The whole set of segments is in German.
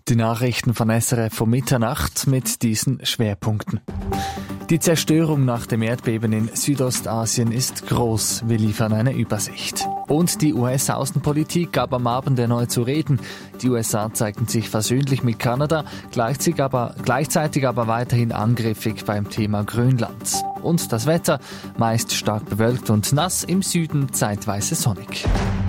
Die Nachrichten von SRF um Mitternacht mit diesen Schwerpunkten. Die Zerstörung nach dem Erdbeben in Südostasien ist groß. Wir liefern eine Übersicht. Und die US-Außenpolitik gab am Abend erneut zu reden. Die USA zeigten sich versöhnlich mit Kanada, gleichzeitig aber weiterhin angriffig beim Thema Grönland. Und das Wetter, meist stark bewölkt und nass, im Süden zeitweise sonnig.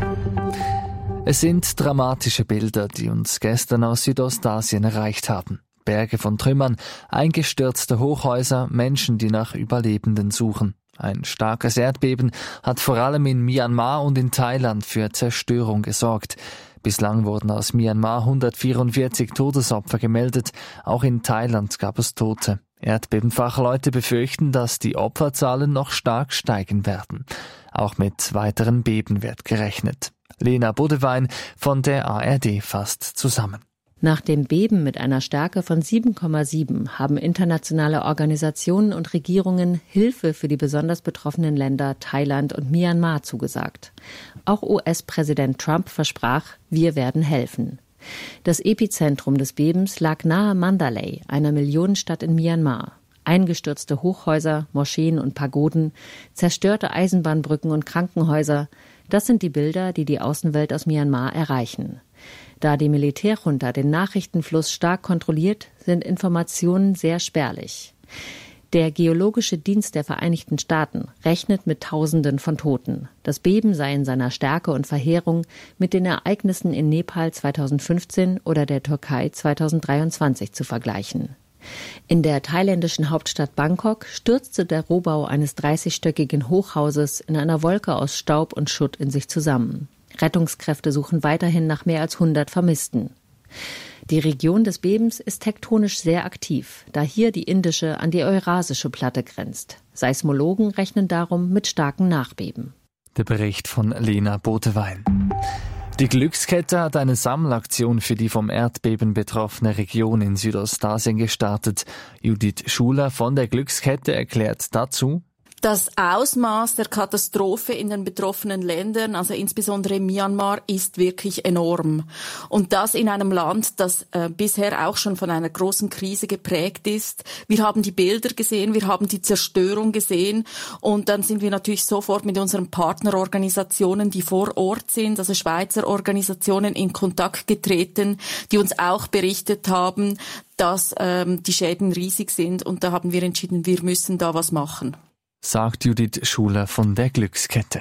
Es sind dramatische Bilder, die uns gestern aus Südostasien erreicht haben. Berge von Trümmern, eingestürzte Hochhäuser, Menschen, die nach Überlebenden suchen. Ein starkes Erdbeben hat vor allem in Myanmar und in Thailand für Zerstörung gesorgt. Bislang wurden aus Myanmar 144 Todesopfer gemeldet. Auch in Thailand gab es Tote. Erdbebenfachleute befürchten, dass die Opferzahlen noch stark steigen werden. Auch mit weiteren Beben wird gerechnet. Lena Bodewein von der ARD fasst zusammen. Nach dem Beben mit einer Stärke von 7,7 haben internationale Organisationen und Regierungen Hilfe für die besonders betroffenen Länder Thailand und Myanmar zugesagt. Auch US-Präsident Trump versprach, wir werden helfen. Das Epizentrum des Bebens lag nahe Mandalay, einer Millionenstadt in Myanmar. Eingestürzte Hochhäuser, Moscheen und Pagoden, zerstörte Eisenbahnbrücken und Krankenhäuser, das sind die Bilder, die die Außenwelt aus Myanmar erreichen. Da die Militärjunta den Nachrichtenfluss stark kontrolliert, sind Informationen sehr spärlich. Der Geologische Dienst der Vereinigten Staaten rechnet mit Tausenden von Toten. Das Beben sei in seiner Stärke und Verheerung mit den Ereignissen in Nepal 2015 oder der Türkei 2023 zu vergleichen. In der thailändischen Hauptstadt Bangkok stürzte der Rohbau eines 30-stöckigen Hochhauses in einer Wolke aus Staub und Schutt in sich zusammen. Rettungskräfte suchen weiterhin nach mehr als 100 Vermissten. Die Region des Bebens ist tektonisch sehr aktiv, da hier die indische an die eurasische Platte grenzt. Seismologen rechnen darum mit starken Nachbeben. Der Bericht von Lena Bodewein. Die Glückskette hat eine Sammelaktion für die vom Erdbeben betroffene Region in Südostasien gestartet. Judith Schuler von der Glückskette erklärt dazu: Das Ausmaß der Katastrophe in den betroffenen Ländern, also insbesondere in Myanmar, ist wirklich enorm. Und das in einem Land, das bisher auch schon von einer großen Krise geprägt ist. Wir haben die Bilder gesehen, wir haben die Zerstörung gesehen und dann sind wir natürlich sofort mit unseren Partnerorganisationen, die vor Ort sind, also Schweizer Organisationen, in Kontakt getreten, die uns auch berichtet haben, dass die Schäden riesig sind und da haben wir entschieden, wir müssen da was machen. Sagt Judith Schuler von der Glückskette.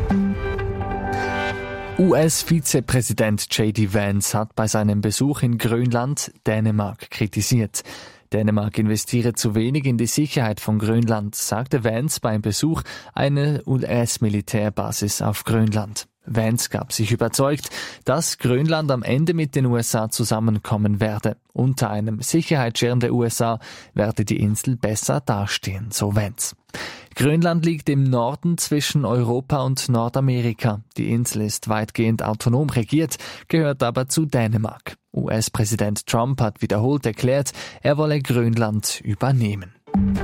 US-Vizepräsident J.D. Vance hat bei seinem Besuch in Grönland Dänemark kritisiert. Dänemark investiere zu wenig in die Sicherheit von Grönland, sagte Vance beim Besuch einer US-Militärbasis auf Grönland. Vance gab sich überzeugt, dass Grönland am Ende mit den USA zusammenkommen werde. Unter einem Sicherheitsschirm der USA werde die Insel besser dastehen, so Vance. Grönland liegt im Norden zwischen Europa und Nordamerika. Die Insel ist weitgehend autonom regiert, gehört aber zu Dänemark. US-Präsident Trump hat wiederholt erklärt, er wolle Grönland übernehmen.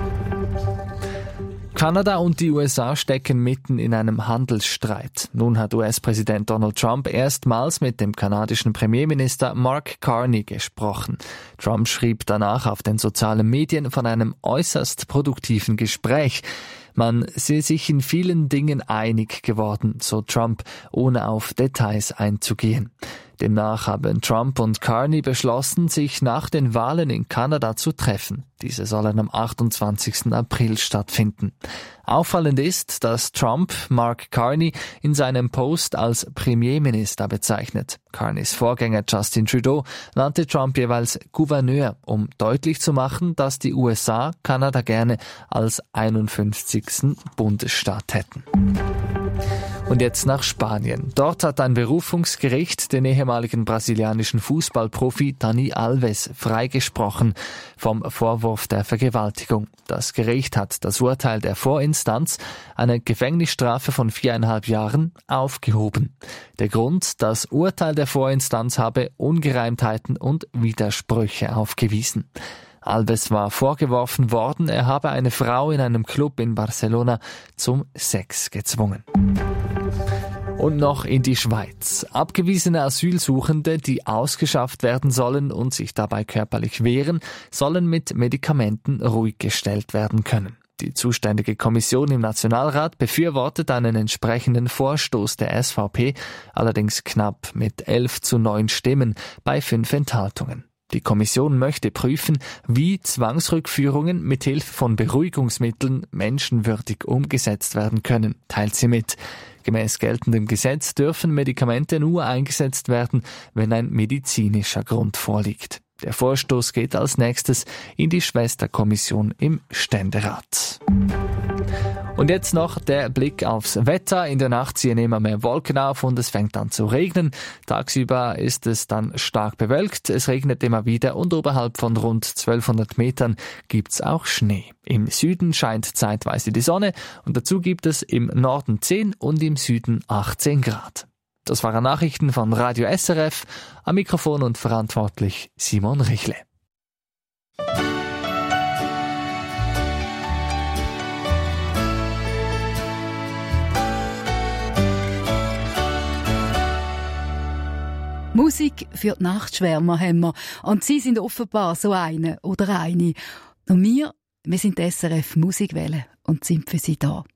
Kanada und die USA stecken mitten in einem Handelsstreit. Nun hat US-Präsident Donald Trump erstmals mit dem kanadischen Premierminister Mark Carney gesprochen. Trump schrieb danach auf den sozialen Medien von einem äußerst produktiven Gespräch. Man sei sich in vielen Dingen einig geworden, so Trump, ohne auf Details einzugehen. Demnach haben Trump und Carney beschlossen, sich nach den Wahlen in Kanada zu treffen. Diese sollen am 28. April stattfinden. Auffallend ist, dass Trump Mark Carney in seinem Post als Premierminister bezeichnet. Carneys Vorgänger Justin Trudeau nannte Trump jeweils Gouverneur, um deutlich zu machen, dass die USA Kanada gerne als 51. Bundesstaat hätten. Und jetzt nach Spanien. Dort hat ein Berufungsgericht den ehemaligen brasilianischen Fußballprofi Dani Alves freigesprochen vom Vorwurf der Vergewaltigung. Das Gericht hat das Urteil der Vorinstanz, eine Gefängnisstrafe von 4,5 Jahren, aufgehoben. Der Grund: das Urteil der Vorinstanz habe Ungereimtheiten und Widersprüche aufgewiesen. Alves war vorgeworfen worden, er habe eine Frau in einem Club in Barcelona zum Sex gezwungen. Und noch in die Schweiz. Abgewiesene Asylsuchende, die ausgeschafft werden sollen und sich dabei körperlich wehren, sollen mit Medikamenten ruhig gestellt werden können. Die zuständige Kommission im Nationalrat befürwortet einen entsprechenden Vorstoß der SVP, allerdings knapp mit 11:9 Stimmen bei 5 Enthaltungen. Die Kommission möchte prüfen, wie Zwangsrückführungen mithilfe von Beruhigungsmitteln menschenwürdig umgesetzt werden können, teilt sie mit. Gemäß geltendem Gesetz dürfen Medikamente nur eingesetzt werden, wenn ein medizinischer Grund vorliegt. Der Vorstoß geht als nächstes in die Schwesterkommission im Ständerat. Und jetzt noch der Blick aufs Wetter. In der Nacht ziehen immer mehr Wolken auf und es fängt an zu regnen. Tagsüber ist es dann stark bewölkt. Es regnet immer wieder und oberhalb von rund 1200 Metern gibt's auch Schnee. Im Süden scheint zeitweise die Sonne und dazu gibt es im Norden 10 und im Süden 18 Grad. Das waren Nachrichten von Radio SRF. Am Mikrofon und verantwortlich Simon Richle. Musik für die Nachtschwärmer haben wir. Und Sie sind offenbar so eine oder eine. Und wir sind die SRF Musikwelle und sind für Sie da.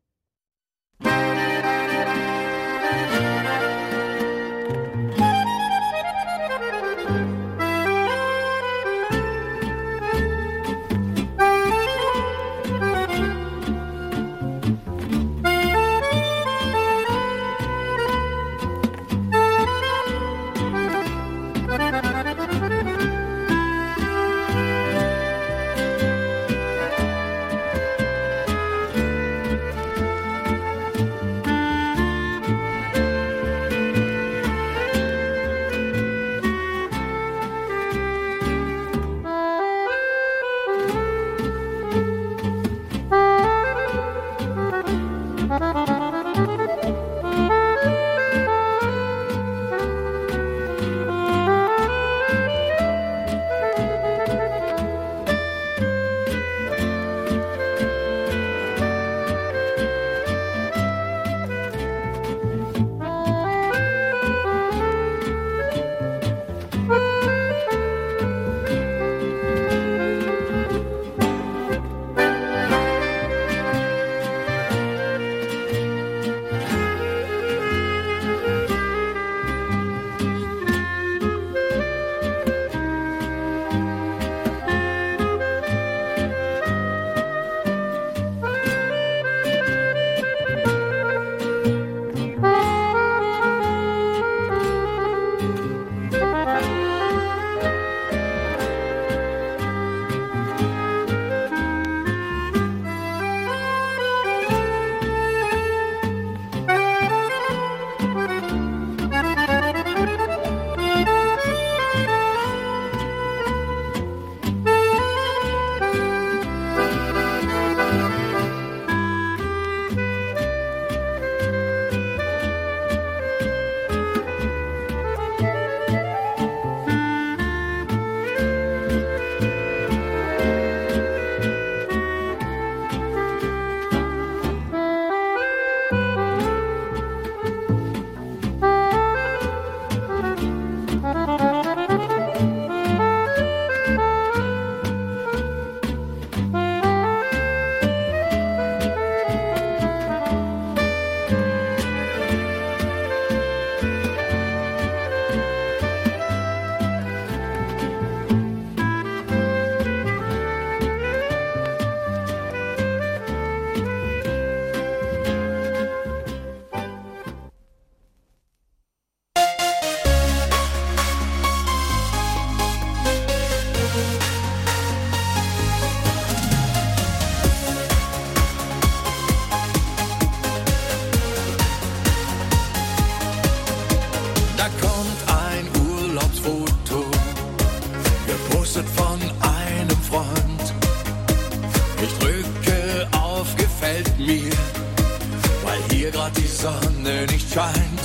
Sonne nicht scheint.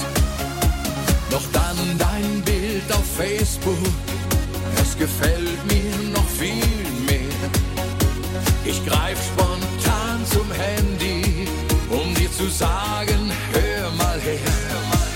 Doch dann dein Bild auf Facebook, es gefällt mir noch viel mehr. Ich greif spontan zum Handy, um dir zu sagen, hör mal her.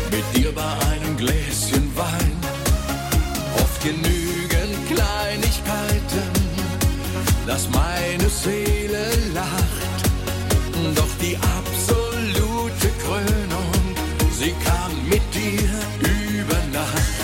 mit dir bei einem Gläschen Wein. Oft genügen Kleinigkeiten, dass meine Seele lacht. Doch die absolute Krönung, sie kam mit dir über Nacht.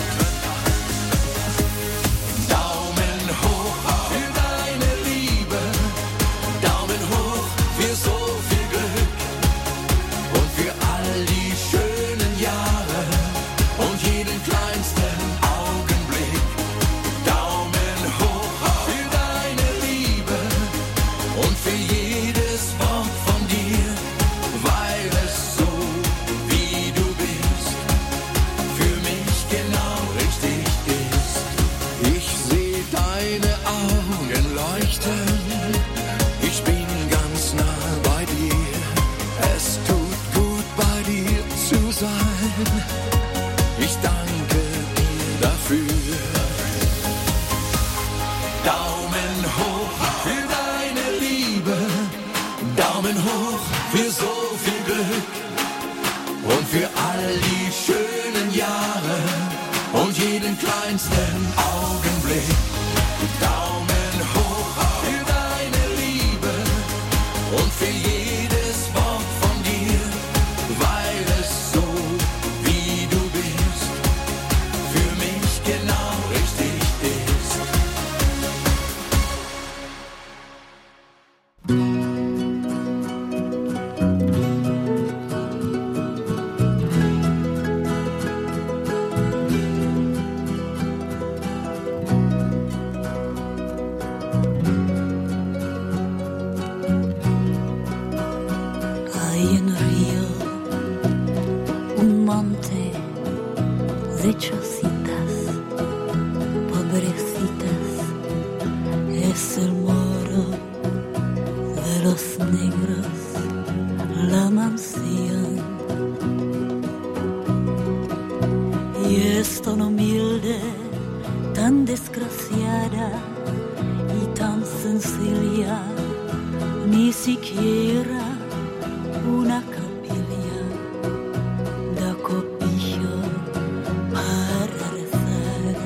Daumen hoch für deine Liebe, Daumen hoch für so viel Glück und für all die schönen Jahre und jeden kleinsten Augenblick. Daumen hoch für deine Liebe und für jedes Wort von dir, weil es so wie du bist für mich genau richtig ist. Ich sehe deine Augen leuchten, ich bin ganz nah bei dir. Es tut gut bei dir zu sein, ich danke dir dafür. Daumen hoch für deine Liebe, Daumen hoch für so viel Glück und für all die schönen Jahre und jeden kleinsten Augenblick. Daumen hoch für deine Liebe und für jedes Wort von dir, weil es so wie du bist für mich genau richtig ist. Hay un río, un monte de chocitas, pobrecitas, es el moro de los negros, la mansión. Y es tan humilde, tan desgraciada y tan sencilla, ni siquiera una capilla da cobijo para rezar.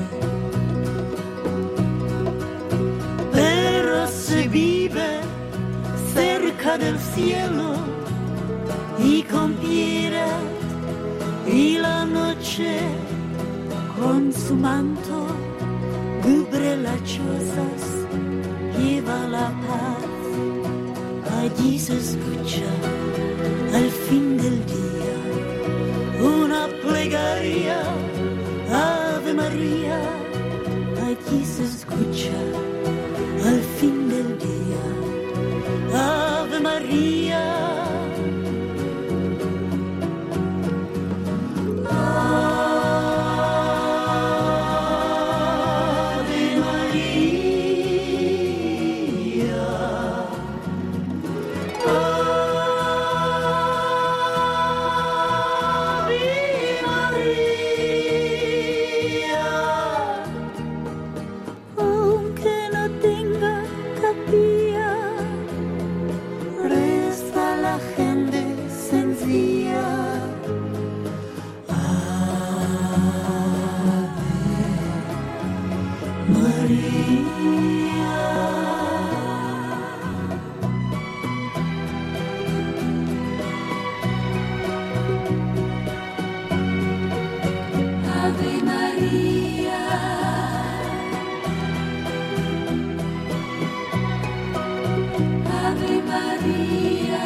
Pero se vive cerca del cielo y con piedad, y la noche con su manto cubre las chozas, lleva la paz. Allí se escucha al fin del día una plegaria, Ave María. Allí se escucha al fin del día, Ave María. Ave María. Aunque no tenga capilla, reza la gente sencilla. Ave María. Ave María. Ave María.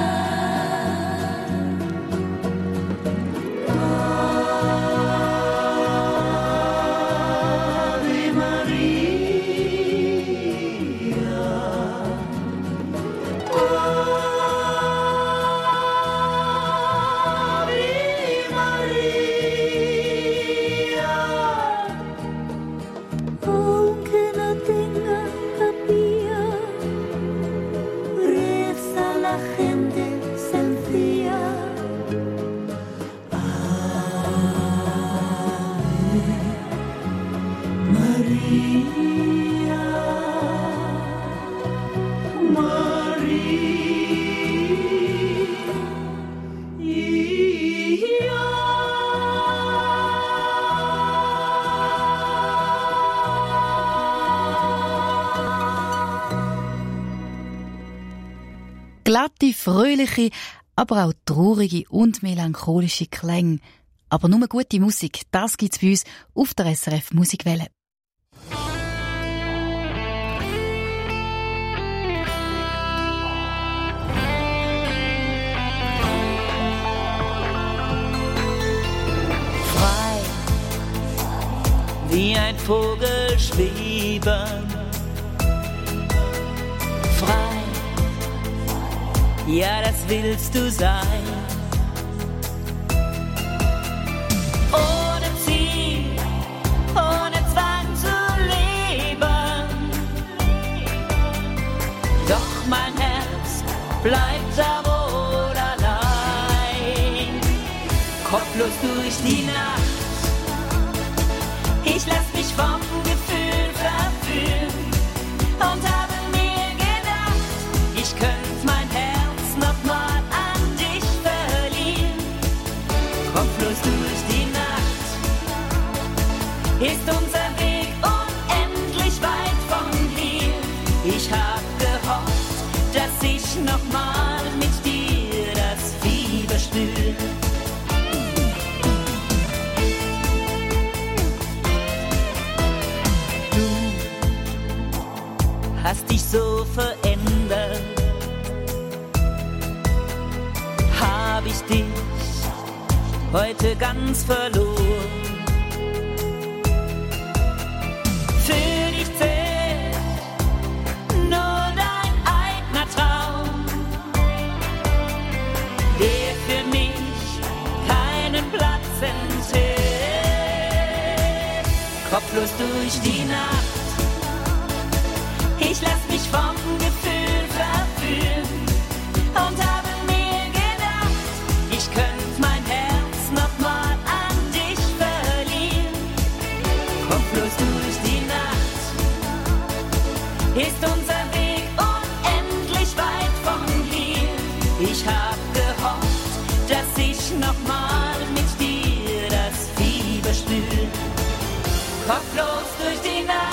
Ave María. laute, fröhliche, aber auch traurige und melancholische Klänge. Aber nur gute Musik, das gibt's bei uns auf der SRF Musikwelle. Frei, wie ein Vogel schweben. Frei, ja, das willst du sein. Ohne Ziel, ohne Zwang zu leben. Doch mein Herz bleibt da wohl allein. Kopflos durch die Nacht. Ich lass mich vom Gefühl verführen und habe mir gedacht, ich könnte mein Herz nochmal an dich verlieren. Kopflos durch die Nacht ist unser Weg unendlich weit von hier. Ich hab gehofft, dass ich nochmal mit dir das Fieber spür. Hast dich so verändert, hab ich dich heute ganz verloren. Für dich zählt nur dein eigener Traum, der für mich keinen Platz enthält. Kopflos durch die Nacht. Ich lass mich vom Gefühl verführen und habe mir gedacht, ich könnte mein Herz nochmal an dich verlieren. Kopflos durch die Nacht ist unser Weg unendlich weit von hier. Ich hab gehofft, dass ich nochmal mit dir das Fieber spür. Kopflos durch die Nacht.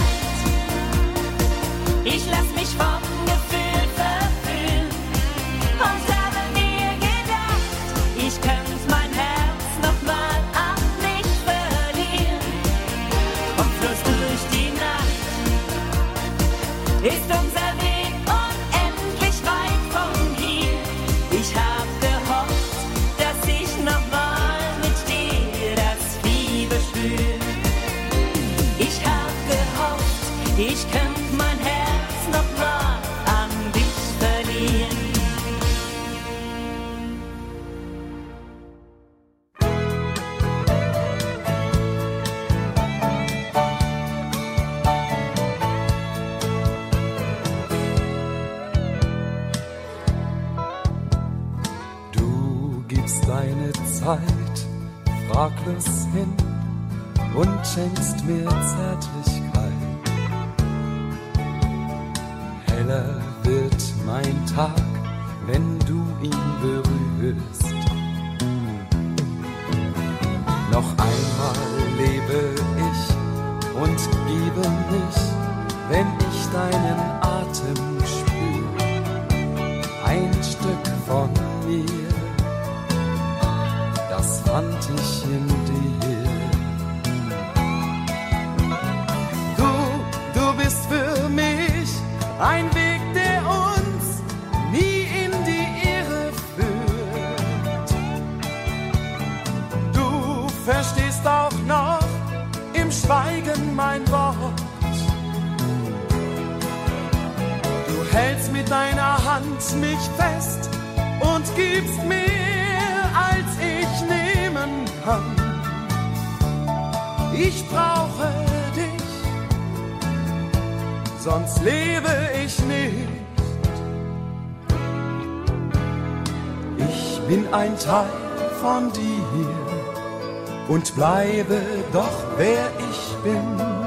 Ich lass mich vom Gefühl verführen und habe mir gedacht, ich könnte mein Herz nochmal an dich verlieren. Kopflos durch die Nacht ist unser Weg unendlich weit von hier. Ich hab gehofft, dass ich nochmal mit dir das Fieber spür. Ich hab gehofft, ich könnte mein Herz nochmal an dich verlieren. Du gibst deine Zeit fraglos hin und schenkst mir Zärtlichkeit. Heller wird mein Tag, wenn du ihn berührst. Noch einmal lebe ich und gebe mich, wenn ich deinen Atem spür. Ein Stück von mir, das fand ich in dir. Du bist für mich ein Weg, der uns nie in die Irre führt. Du verstehst auch noch im Schweigen mein Wort. Du hältst mit deiner Hand mich fest und gibst mehr, als ich nehmen kann. Ich brauche dich, sonst lebe ich nicht. Ich bin ein Teil von dir und bleibe doch wer ich bin.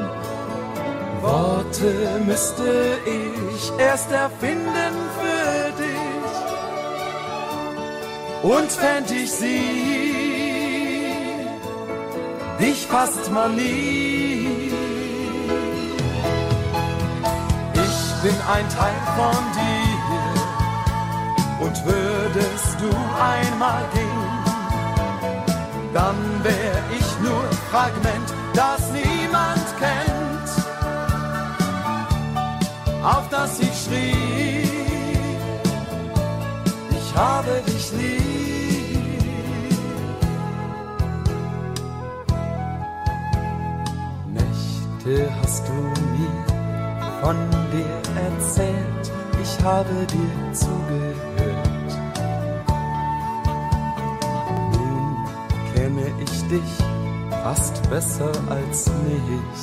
Worte müsste ich erst erfinden für dich. Und fänd ich sie, dich fasst man nie. Ich bin ein Teil von dir und Und würdest du einmal gehen, dann wär ich nur Fragment, das niemand kennt, auf das ich schrieb, ich habe dich lieb. Nächte hast du mir von dir erzählt, ich habe dir zugehört. Nun kenne ich dich fast besser als mich.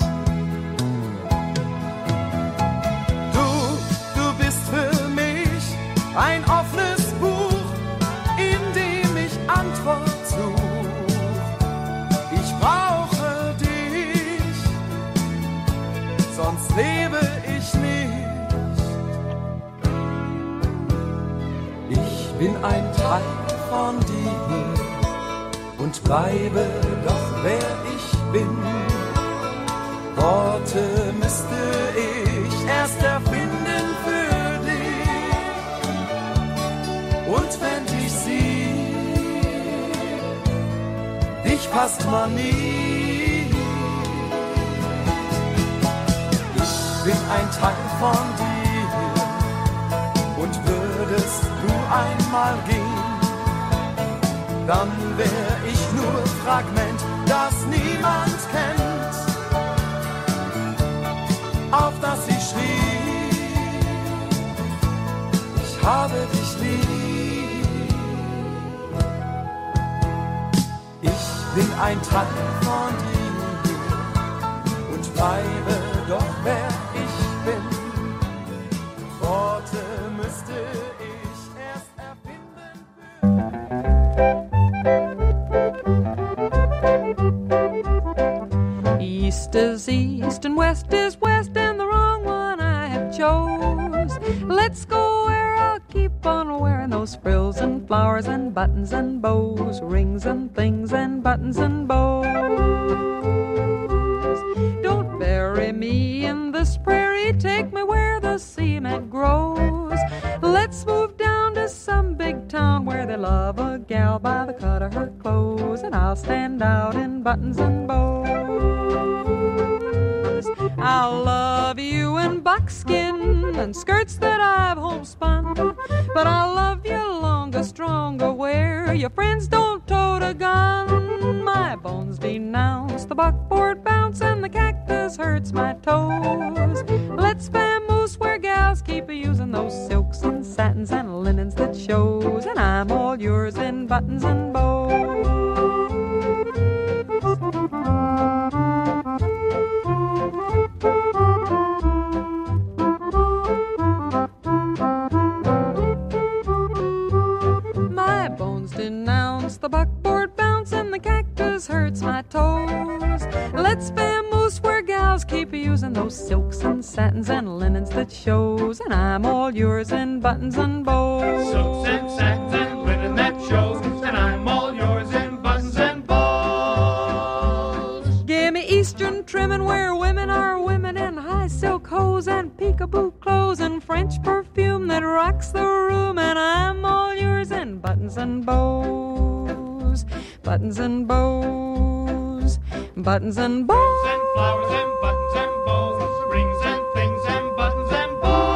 Du bist für mich ein offenes Buch, in dem ich Antwort such. Ich brauche dich, sonst lebe ich nicht. Ich bin ein Teil von dir und bleibe doch wer ich bin. Worte müsste ich erst erfinden für dich. Und wenn ich sie, dich passt man nie. Ich bin ein Teil von dir und würdest du einmal gehen, dann wär ich nur Fragment, das niemand kennt, auf das ich schrieb, ich habe dich lieb. Ich bin ein Teil von dir und bleibe doch wer ich bin. Worte müsste ich erst erfinden. East is east and west is west, and the wrong one I have chose. Let's go where I'll keep on wearing those frills and flowers and buttons and bows, rings and things and buttons and bows. Don't bury me in this prairie, take me where the cement grows. Let's move down to some big town where they love a gal by the cut of her clothes, and I'll stand out in buttons and bows. I'll love you in buckskin and skirts that I've homespun, but I'll love you longer, stronger, where your friends don't tote a gun. My bones denounce the buckboard bounce, and the cactus hurts my toes. Let's vamoose where gals keep using those silks and satins and linens that shows, and I'm all yours in buttons and bows. My bones denounce the buckboard bounce, and the cactus hurts my toes. Let's vamoose where gals keep using those silks and satins and linens that shows, and I'm all yours in buttons and bows. Silks and satins and linen that shows, and I'm all yours in buttons and bows. Give me Eastern trimming where women are women in high silk hose and peekaboo clothes and French perfume that rocks the room, and I'm all yours in buttons and bows, buttons and bows, buttons and bows. And flowers and buttons and bows, rings and things and buttons and bows.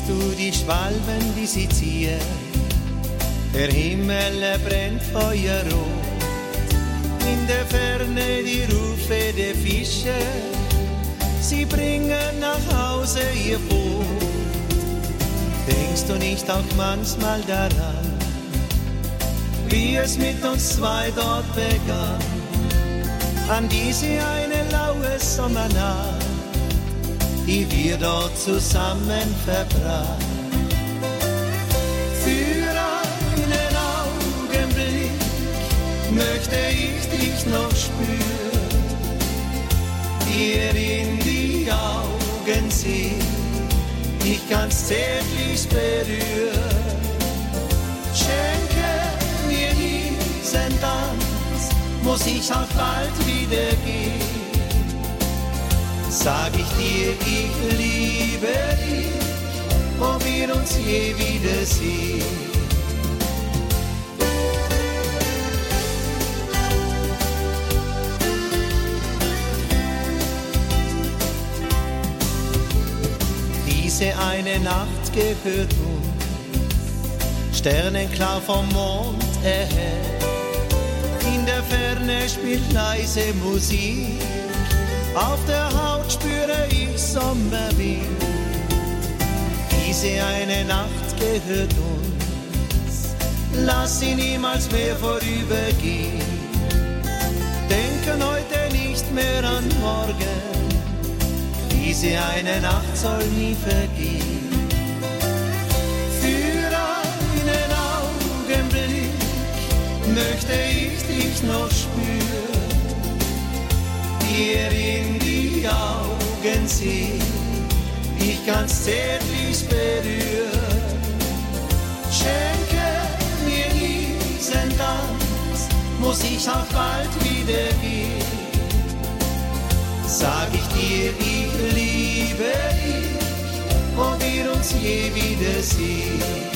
du die Schwalben, die sie ziehen? Der Himmel brennt feuerrot. In der Ferne die Rufe der Fische, sie bringen nach Hause ihr Boot. Denkst du nicht auch manchmal daran, wie es mit uns zwei dort begann? An diese eine laue Sommernacht, die wir dort zusammen verbracht. Für einen Augenblick möchte ich dich noch spüren, dir in die Augen sehen, dich ganz zärtlich berühren. Schenke mir diesen Tanz, muss ich auch bald wieder gehen. Sag ich dir, ich liebe dich, wo wir uns je wiedersehen. Diese eine Nacht gehört uns, sternenklar vom Mond erhellt. In der Ferne spielt leise Musik, auf der Haut spüre ich Sommerwind. Diese eine Nacht gehört uns, lass sie niemals mehr vorübergehen. Denken heute nicht mehr an morgen, diese eine Nacht soll nie vergehen. Für einen Augenblick möchte ich dich noch spüren, dir in die Augen sehen, dich ganz zärtlich berühren. Schenke mir diesen Tanz, muss ich auch bald wieder gehen. Sag ich dir, ich liebe dich, wo wir uns je wiedersehen.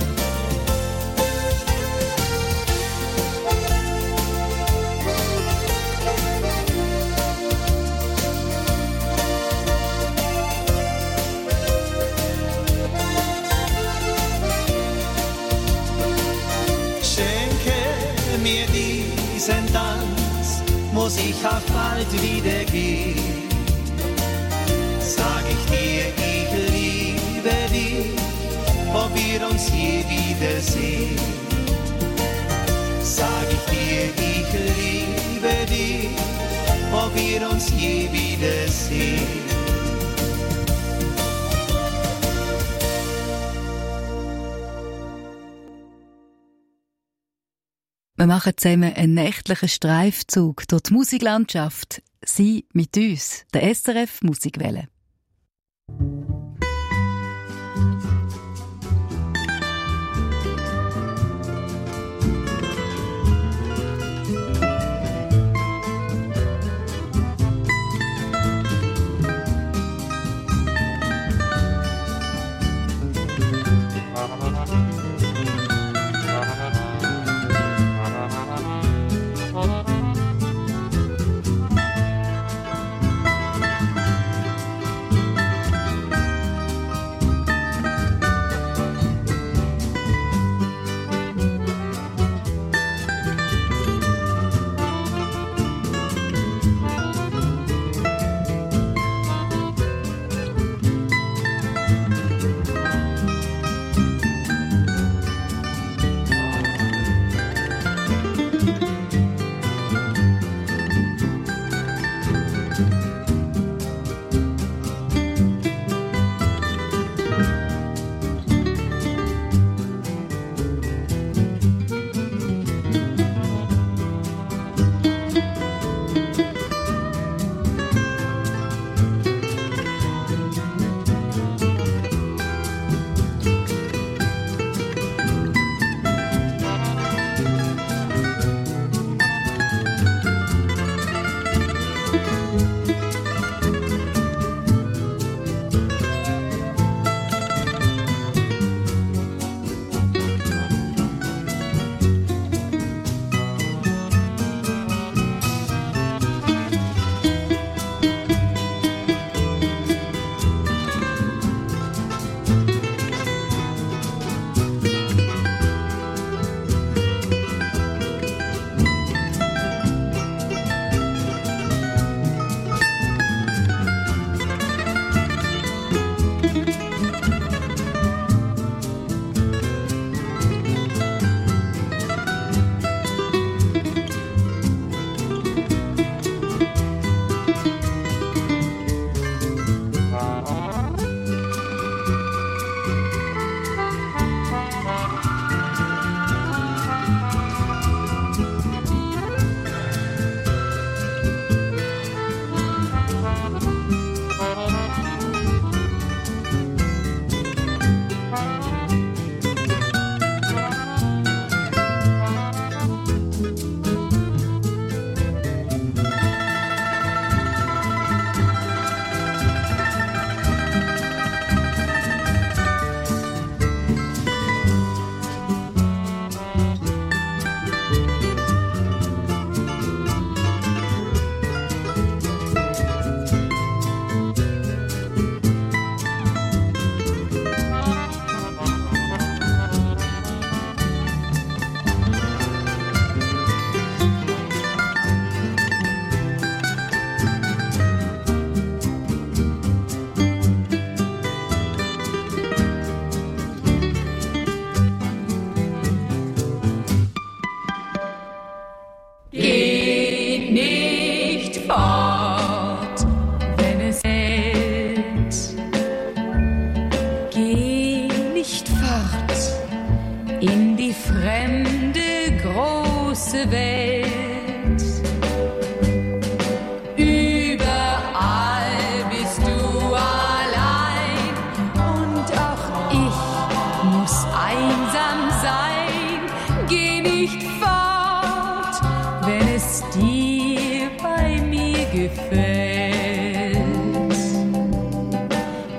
Schenke mir diesen Tanz, muss ich auch bald wieder gehen. Sag ich dir, ich liebe dich, wo wir uns je wiedersehen. Sag ich dir, ich liebe dich, wo wir uns je wiedersehen. Wir machen zusammen einen nächtlichen Streifzug durch die Musiklandschaft. Sie mit uns, der SRF Musikwelle.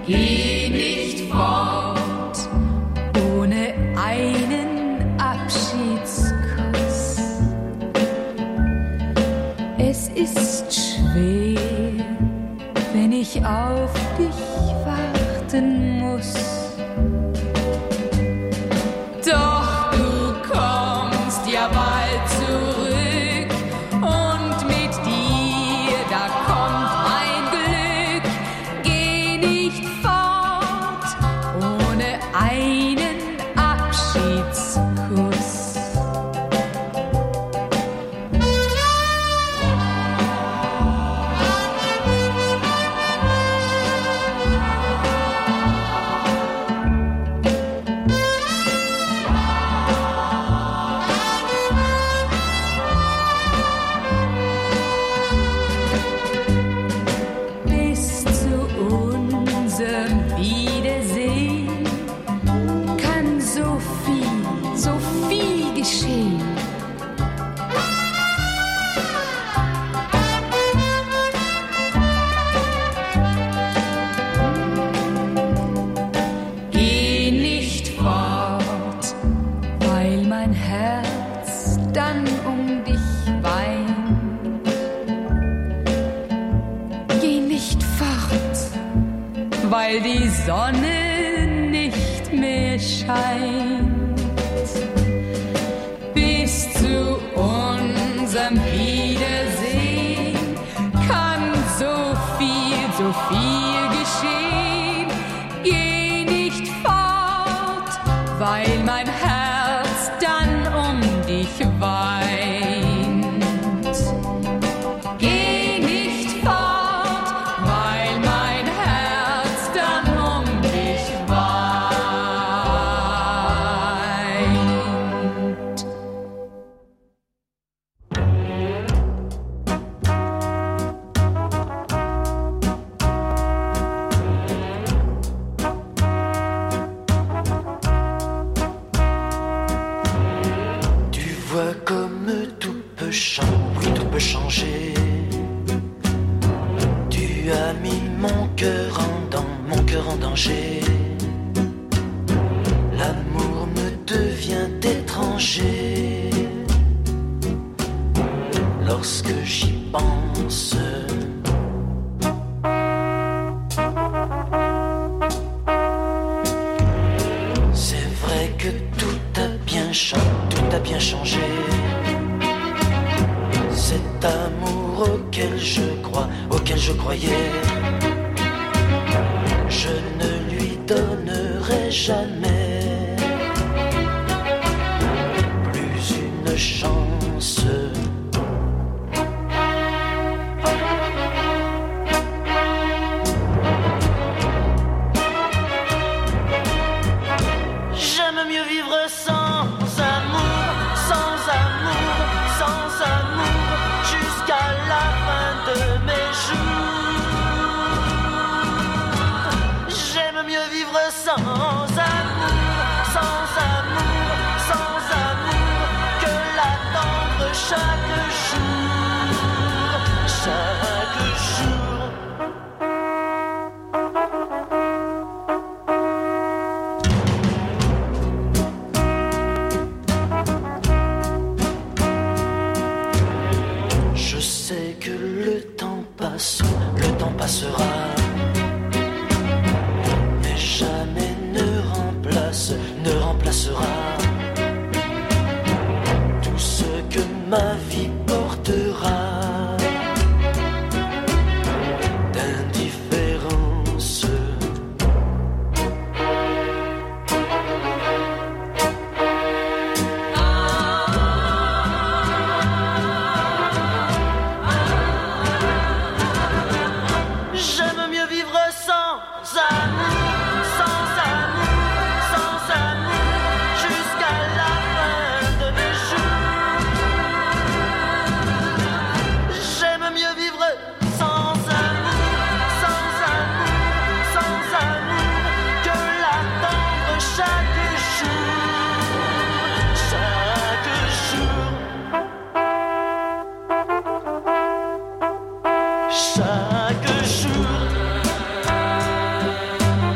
Geh nicht fort ohne einen Abschiedskuss. Es ist schwer, wenn ich auf dich warten muss. Doch du kommst ja bald zurück und mit dir, da kommt ein Glück. Geh nicht fort ohne einen Abschiedskuss. Bis zu unserem Wiedersehen kann so viel geschehen. Geh nicht fort, weil mein Herz dann um dich weint. Geh nicht fort, weil die Sonne nicht mehr scheint. Bis zu unserem Wiedersehen kann so viel geschehen. Geh nicht fort, weil mein Herz dann um dich weint. Geh nicht fort, weil mein Herz dann um dich weint. Tu vois comme tout peut changer, oui tout peut changer. Tu as mis mon cœur en danger. L'amour me devient étranger. Lorsque j'y pense, c'est vrai que tout a bien changé. Cet amour auquel je croyais, je ne lui donnerai jamais plus une chance. J'aime mieux vivre sans amour, jusqu'à la fin de mes jours. J'aime mieux vivre sans amour, que l'attendre chaque jour. Je sais que le temps passera, mais jamais ne remplacera tout ce que ma vie portera d'indifférence. J'aime mieux vivre sans amour, jusqu'à la fin de mes jours. J'aime mieux vivre sans amour, que l'attendre chaque jour.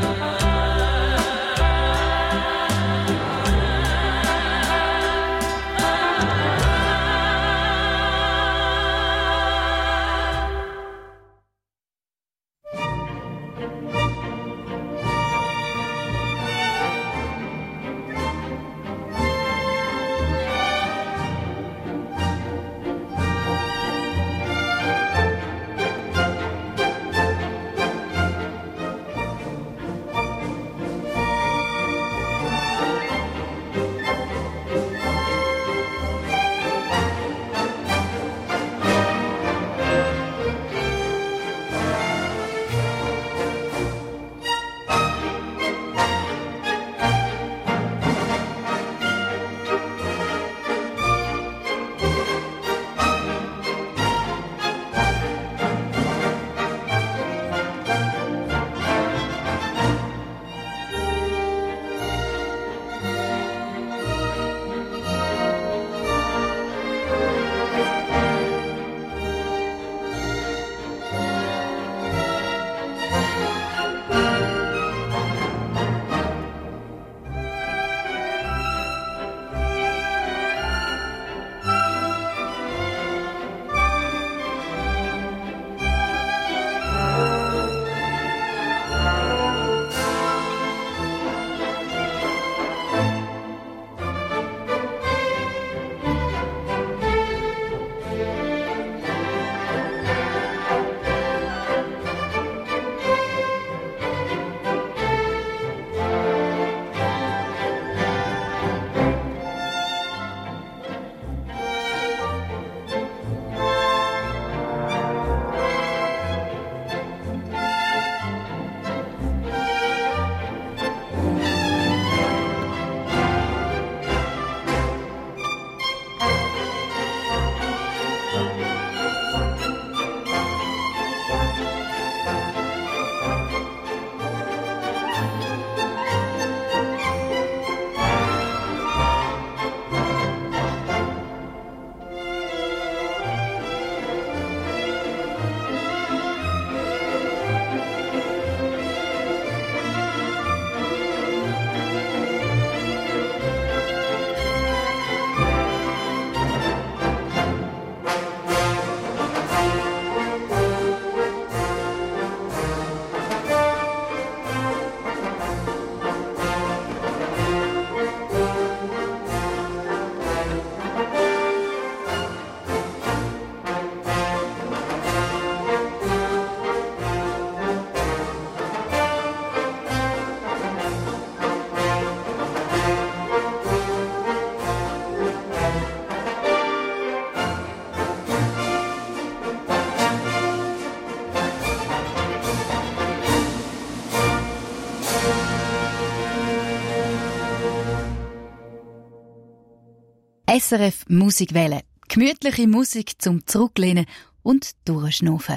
SRF Musikwelle. Gemütliche Musik zum Zurücklehnen und Durchschnaufen.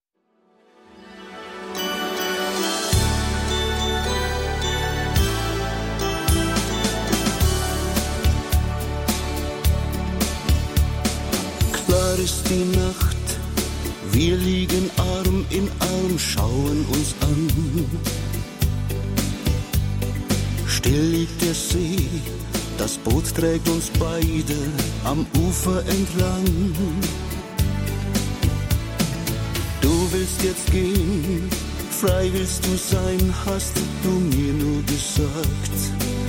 Klar ist die Nacht, wir liegen Arm in Arm, schauen uns an. Still liegt der See, das Boot trägt uns beide am Ufer entlang. Du willst jetzt gehen, frei willst du sein, hast du mir nur gesagt.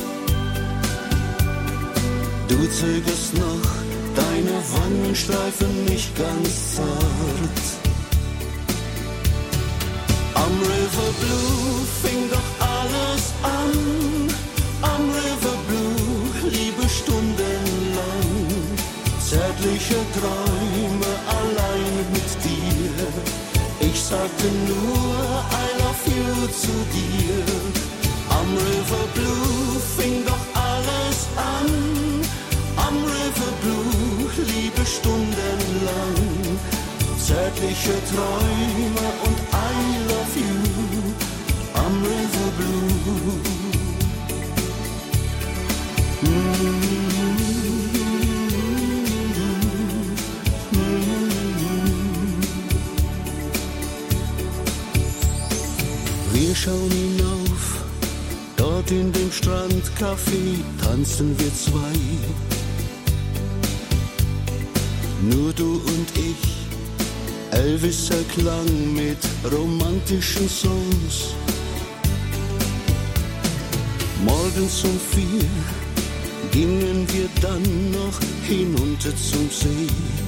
Du zögerst noch, deine Wangen streifen mich ganz zart. Am River Blue fing doch alles an. Am River Blue, Liebe stundenlang. Zärtliche Träume allein mit dir. Ich sagte nur I love you zu dir. Am River Blue fing doch alles an. Am River Blue, Liebe stundenlang. Zärtliche Träume und I love you. Am River Blue. Wir schauen hinauf, dort in dem Strandcafé tanzen wir zwei. Nur du und ich, Elviser Klang mit romantischen Songs. Morgens um 4 gingen wir dann noch hinunter zum See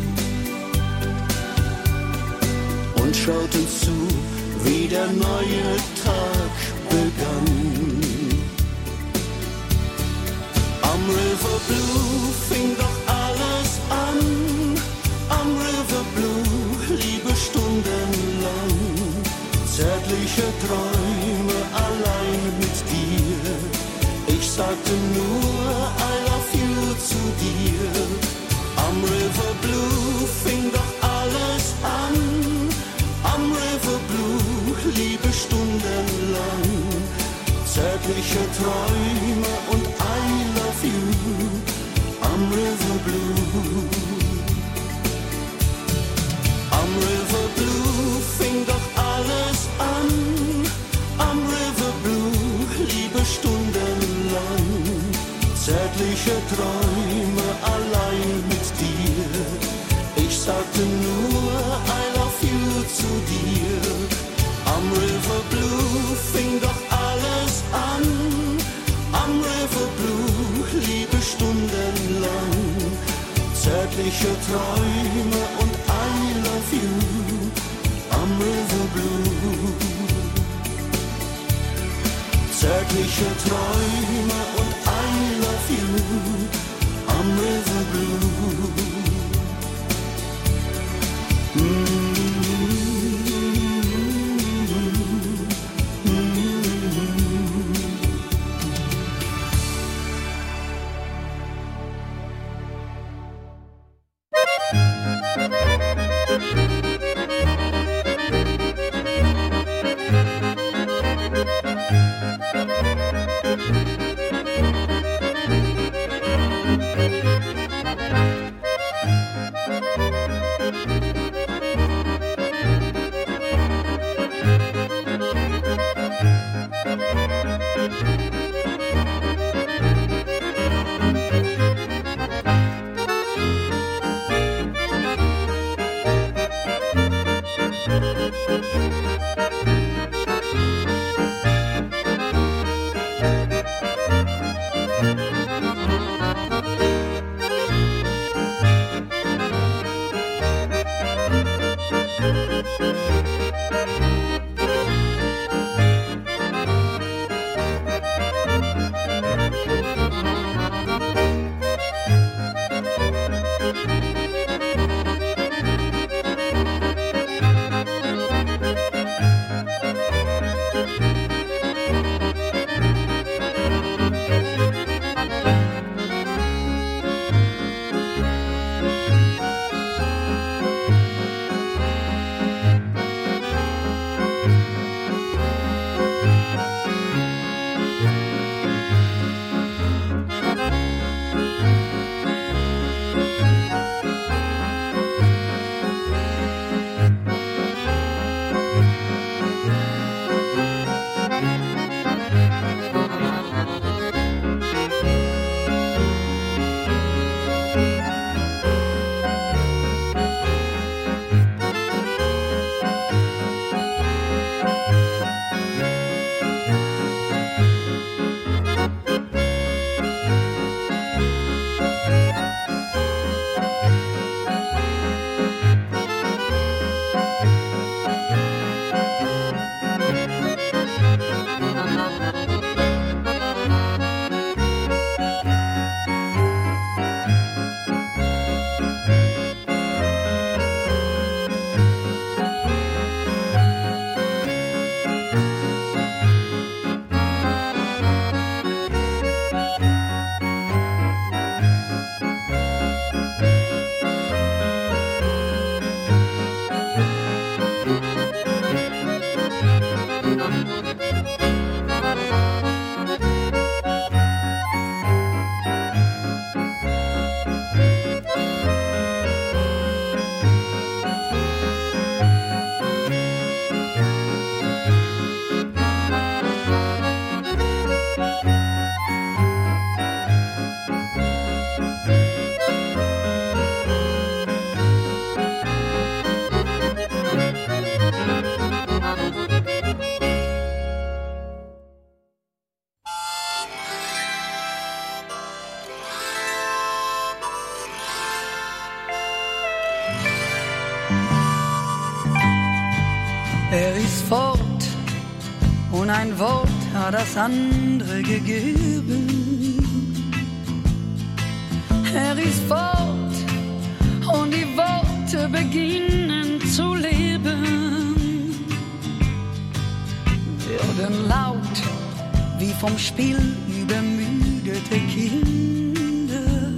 und schauten zu, wie der neue Tag begann. Am River Blue fing doch alles an. Am River Blue, Liebe stundenlang. Zärtliche Träume allein mit dir. Ich sagte nur I love you zu dir. Am River Blue fing doch alles an. Am River Blue, Liebe stundenlang. Zärtliche Träume und I love you. Am River Blue. Am River Blue fing doch alles an. Am River Blue, Liebe stundenlang. Zärtliche Träume allein mit dir. Ich sagte nur I love you zu dir. Am River Blue fing doch alles an. Am River Blue, Liebe stundenlang. Zärtliche Träume und I love you. Am River Blue. Zärtliche Träume und I love you. Am River Blue. Er ist fort und ein Wort hat das andere gegeben. Er ist fort und die Worte beginnen zu leben, werden laut wie vom Spiel übermüdete Kinder,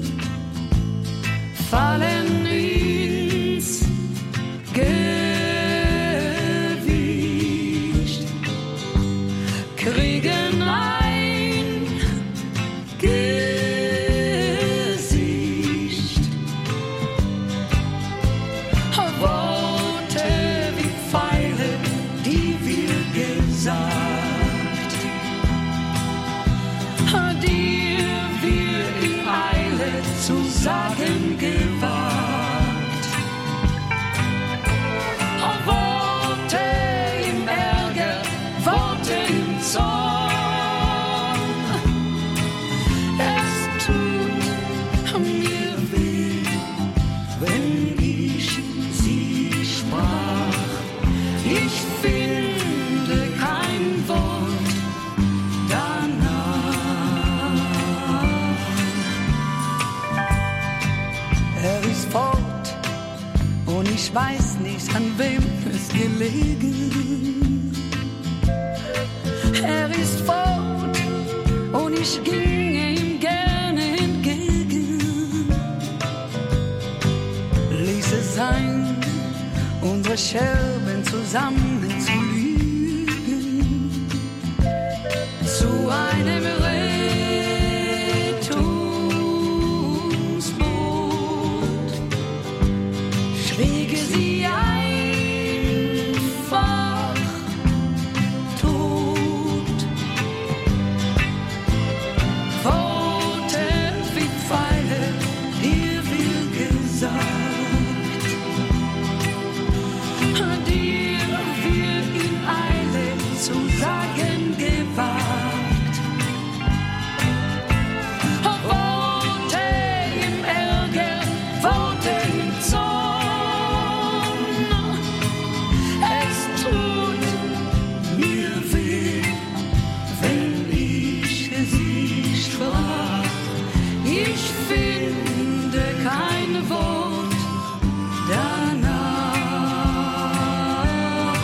fallen ins Gewicht, kriegen ein Gesicht, Worte wie Pfeile, die wir gesagt, die wir in Eile zu sagen gewagt. Worte im Ärger, Worte im Zorn. Es tut mir weh, wenn ich sie sprach. Ich finde kein Wort danach. Er ist fort und ich weiß nicht, an wem es gelegen. Er ist fort und ich ginge ihm gerne entgegen. Ließ es sein, unsere Scherben zusammen zu lügen, zu einem Rettungsboot. Schwiege sie einfach tot. Worte wie Pfeile, dir wird gesagt, dir wird in Eile zu sagen gewagt. Worte im Ärger, Worte im Zorn. Es tut mir weh, wenn ich sie sprach. Ich finde kein Wort danach.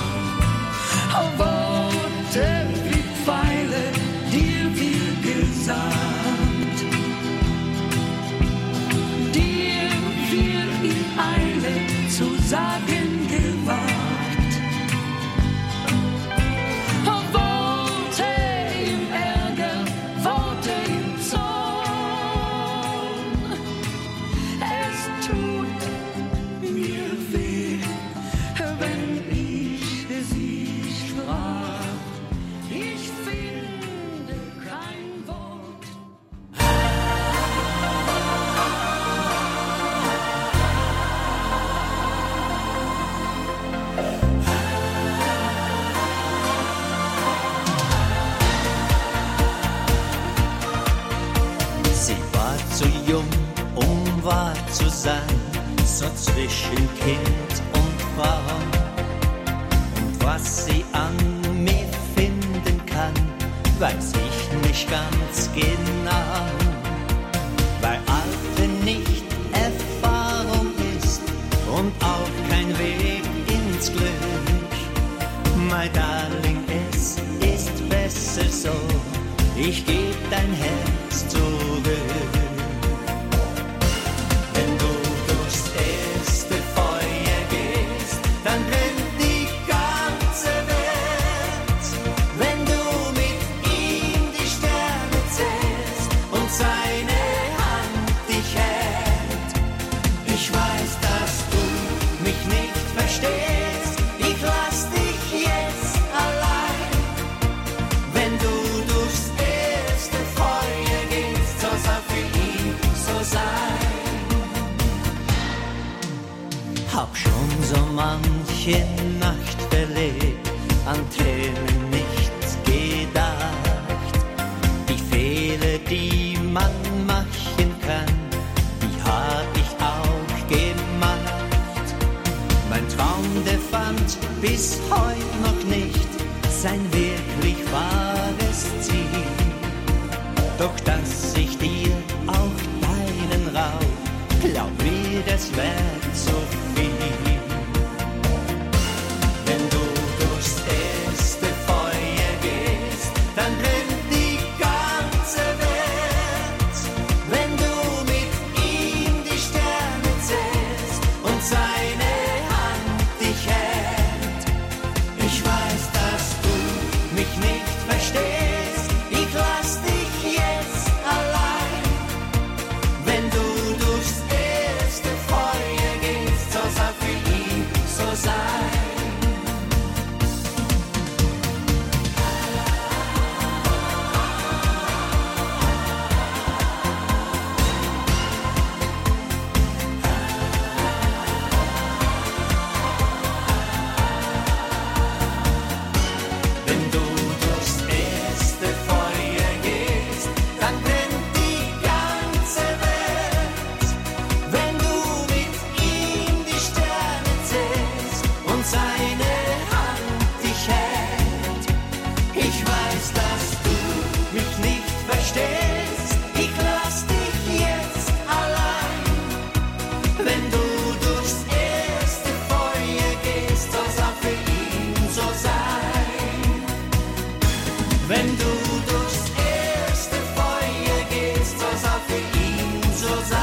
Worte wie Pfeile, dir wird gesagt, dir wird in Eile zu sagen gewagt. Worte im Ärger, Worte im Zorn. Es tut mir weh, wenn ich sie sprach. Ich finde kein Wort. Sie war zu jung, um wahr zu sein, so zwischen Kind und Frau. Und was sie an mir finden kann, weiß ich nicht ganz genau. Weil Alter nicht Erfahrung ist und auch kein Weg ins Glück. My darling, es ist besser so, ich geb dein Herz zurück. Wenn du durchs erste Feuer gehst, dann brennt die ganze Welt. manche Nacht verlebt, an Tränen nicht gedacht. Die Fehler, die man machen kann, die hab ich auch gemacht. Mein Traum, der fand bis heute noch nicht sein wirklich wahres Ziel. Doch dass ich dir auch deinen Raub, glaub mir, das wär so viel. Wenn du durchs erste Feuer gehst, dann brennt die ganze Welt. Wenn du mit ihm die Sterne zählst und seine Hand dich hält. Ich weiß, dass du mich nicht verstehst, ich lass dich jetzt allein. Wenn du durchs erste Feuer gehst, soll's auch für ihn so sein. Wenn du durchs erste Feuer gehst, dann brennt die ganze Welt. Wenn du mit ihm die Sterne zählst und seine Hand dich hält. Ich weiß, dass du mich nicht verstehst, ich lass dich jetzt allein. Wenn du durchs erste Feuer gehst, soll's auch für ihn so sein. Wenn du durchs erste Feuer gehst, soll's auch für ihn so sein.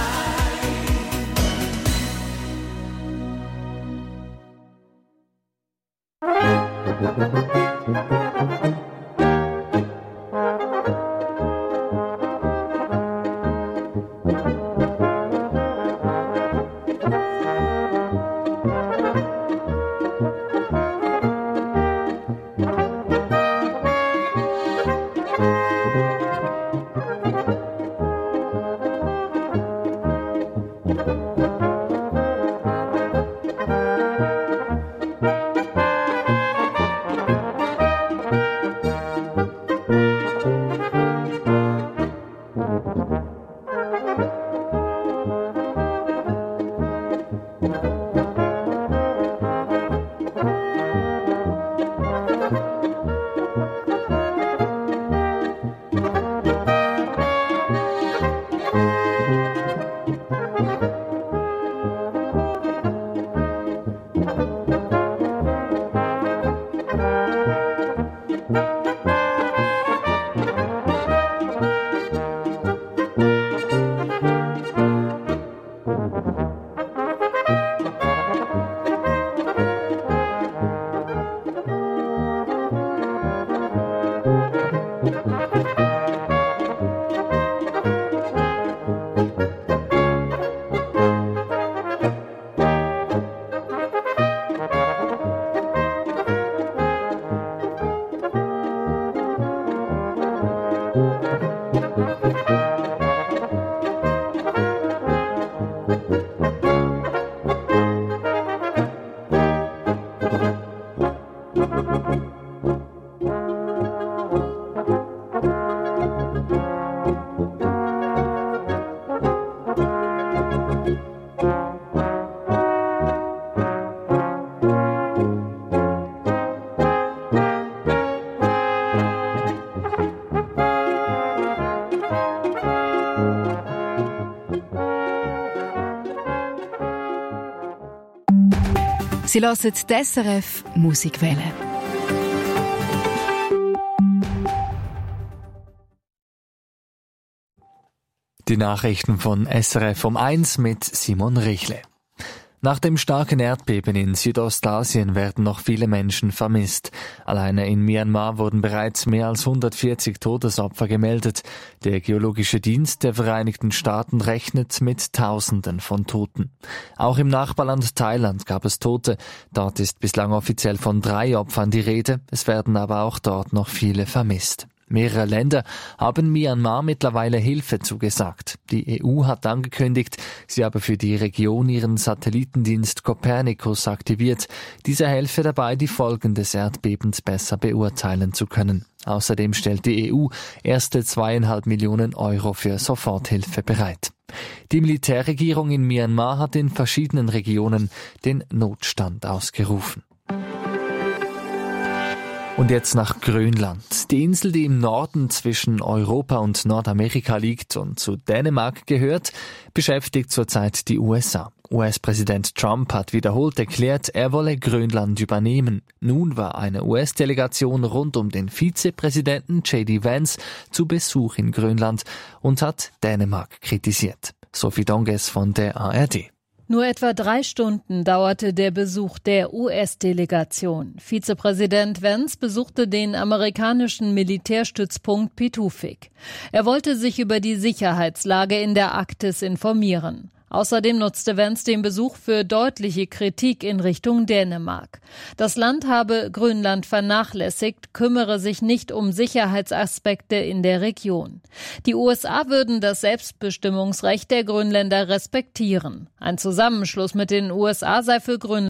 Sie hören die SRF Musikwelle. Die Nachrichten von SRF um 1 mit Simon Richle. Nach dem starken Erdbeben in Südostasien werden noch viele Menschen vermisst. Alleine in Myanmar wurden bereits mehr als 140 Todesopfer gemeldet. Der Geologische Dienst der Vereinigten Staaten rechnet mit Tausenden von Toten. Auch im Nachbarland Thailand gab es Tote. Dort ist bislang offiziell von 3 Opfern die Rede. Es werden aber auch dort noch viele vermisst. Mehrere Länder haben Myanmar mittlerweile Hilfe zugesagt. Die EU hat angekündigt, sie habe für die Region ihren Satellitendienst Copernicus aktiviert. Dieser helfe dabei, die Folgen des Erdbebens besser beurteilen zu können. Außerdem stellt die EU erste 2,5 Millionen Euro für Soforthilfe bereit. Die Militärregierung in Myanmar hat in verschiedenen Regionen den Notstand ausgerufen. Und jetzt nach Grönland. Die Insel, die im Norden zwischen Europa und Nordamerika liegt und zu Dänemark gehört, beschäftigt zurzeit die USA. US-Präsident Trump hat wiederholt erklärt, er wolle Grönland übernehmen. Nun war eine US-Delegation rund um den Vizepräsidenten J.D. Vance zu Besuch in Grönland und hat Dänemark kritisiert. Sophie Donges von der ARD. Nur etwa 3 Stunden dauerte der Besuch der US-Delegation. Vizepräsident Vance besuchte den amerikanischen Militärstützpunkt Pituffik. Er wollte sich über die Sicherheitslage in der Arktis informieren. Außerdem nutzte Vance den Besuch für deutliche Kritik in Richtung Dänemark. Das Land habe Grönland vernachlässigt, kümmere sich nicht um Sicherheitsaspekte in der Region. Die USA würden das Selbstbestimmungsrecht der Grönländer respektieren. Ein Zusammenschluss mit den USA sei für Grönland